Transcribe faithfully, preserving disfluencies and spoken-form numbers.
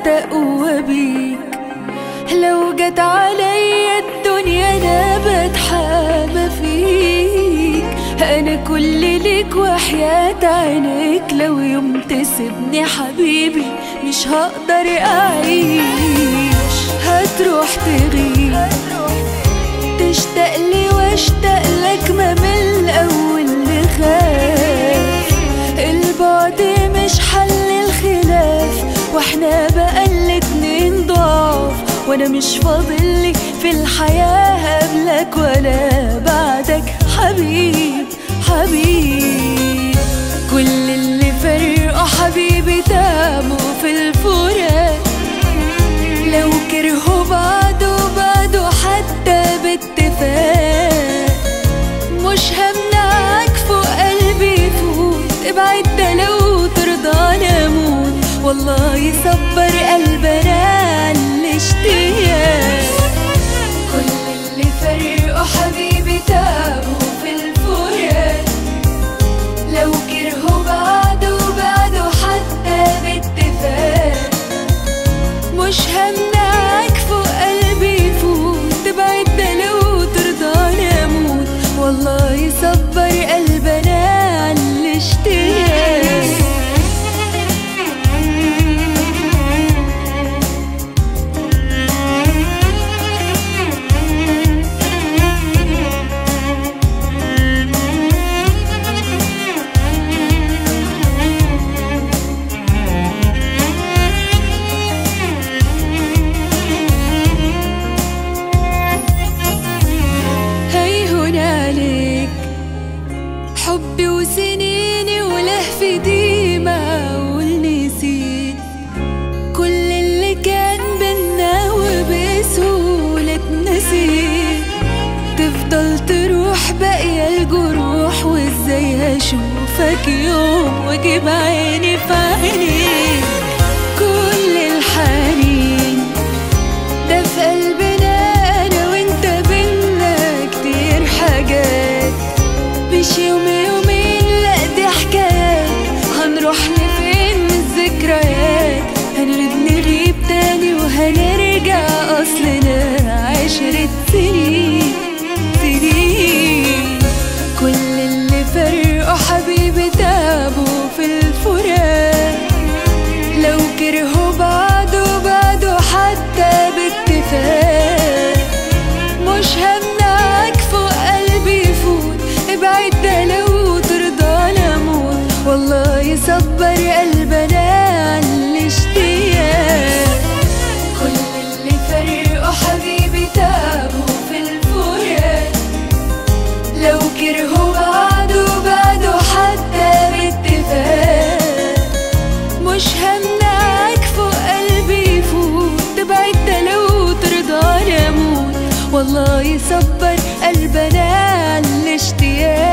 بستقوى بيك. لو جت عليا الدنيا انا بتحامى فيك. انا كل ليك وحياة عينيك، لو يوم تسيبني حبيبي مش هقدر اعيش. هتروح تغيب تشتاقلي واشتاق لك، ما من الاول نخاف. البعد مش حل الخلاف، واحنا بقى الاتنين ضعاف. وانا مش فاضلي في الحياة قبلك ولا بعدك حبيب حبيب. كل اللي فرقوا حبيبي تعبوا في الفراق. لو كرهوا بعض وبعدوا حتى باتفاق، مش همنعك فوق قلبي يفوت. ابعد ده لو ترضى اموت، والله يصبر قلبنا على الاشتياق. كل اللي فرقوا حبيبي تعبوا في الفراق. لو كرهوا بعض وبعدوا حتى باتفاق، مش همنعك فوق قلبي يفوت. ابعد ده لو ترضى اموت، والله يصبر قلبنا على الاشتياق. حبي وسنيني ولهفي دي معقول نسيت كل اللي كان بينا وبسهولة اتنسيت. تفضل تروح باقية الجروح، وازاي هشوفك يوم واجيب عيني في عينيك. كل الحنين ده في قلبنا انا وانت، بينا كتير حاجات مش يوم يومين، لا دي حكايات. هنروح لفين من الذكريات؟ هنغيب نغيب تاني وهنرجع أصلنا عشرة سنين سنين. كل اللي فرقوا حبيبي تعبوا في الفراق. لو كرهوا بعض وبعدوا حتى باتفاق، مش همنعك فوق قلبي يفوت. ابعد ده لو ترضى اموت، والله يصبر قلبنا على الاشتياق. كل اللي فرقوا حبيبي تعبوا في الفراق. لو كرهوا بعض وبعدوا حتى باتفاق، مش همنعك فوق قلبي يفوت. ابعد ده لو ترضى اموت، والله يصبر قلبنا على الاشتياق.